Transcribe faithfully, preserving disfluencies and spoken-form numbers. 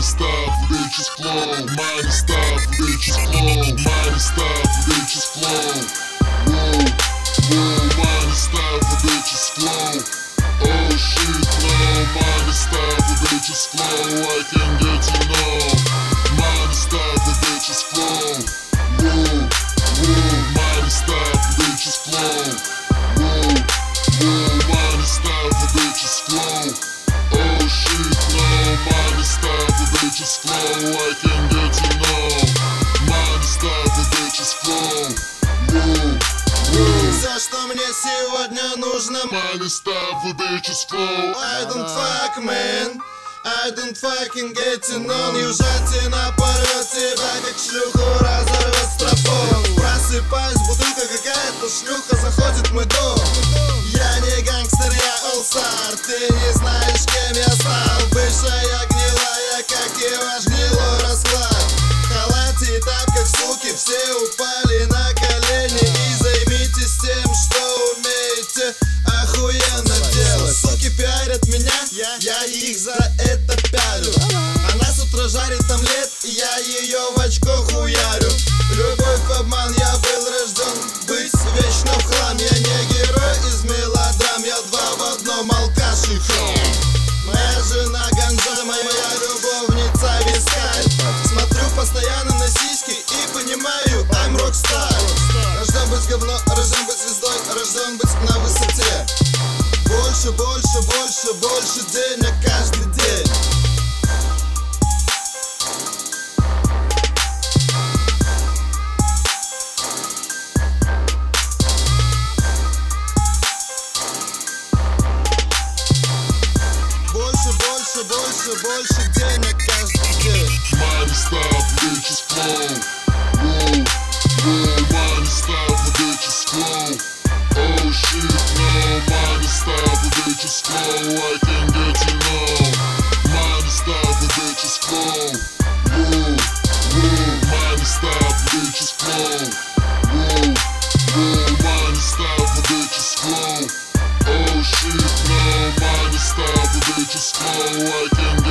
Money style for bitches flow. Money style for bitches flow. Money style for bitches flow. Whoa, whoa, money style for bitches flow. Oh shit, no, money style for bitches flow. I can get to know. Money style for bitches flow. Whoa, whoa, money style for bitches flow. Whoa, whoa, money style for bitches flow. Oh shit, no, money style for bitches flow. I can get to know. Money style for bitches flow. Whoa, whoa. Все, что мне сегодня нужно. Money style for bitches flow. I don't fuck, man. I don't fucking get to know. Южатина порвет тебя, как шлюху разорвет стропон. Просыпаюсь, бутылка какая-то, шлюха заходит в мой дом. Я не гангстер, я олл-стар. Ты не знаешь, кем я стал. Бывшая гнилая, как и ваш гнилой расклад. В халате и тапках, суки, все упали на колени. И займитесь тем, что умеете охуенно делать. Суки пиарят меня, я их за это пялю. Она с утра жарит омлет, и я ее в очко хуярю. Любовь, обман, я был рожден быть вечно в хлам. Я не герой из мелодрам, я два в одном, алкаш и хром. Моя жена ганджа, моя любовница вискарь. Смотрю постоянно на сиськи и понимаю, I'm rockstar. Рожден быть говно, рожден быть звездой, рожден быть на высоте. Больше, больше, больше, больше денег каждый день. Больше, больше, больше, больше денег каждый день. Money style for bitches flow. Whoa, whoa, money style for bitches flow. Oh shit, no, money style for bitches flow. I can get to know. Money style for bitches flow. Whoa, whoa, money style for bitches flow. Whoa, whoa, money style for bitches flow. Oh shit, no, money style for bitches flow. I can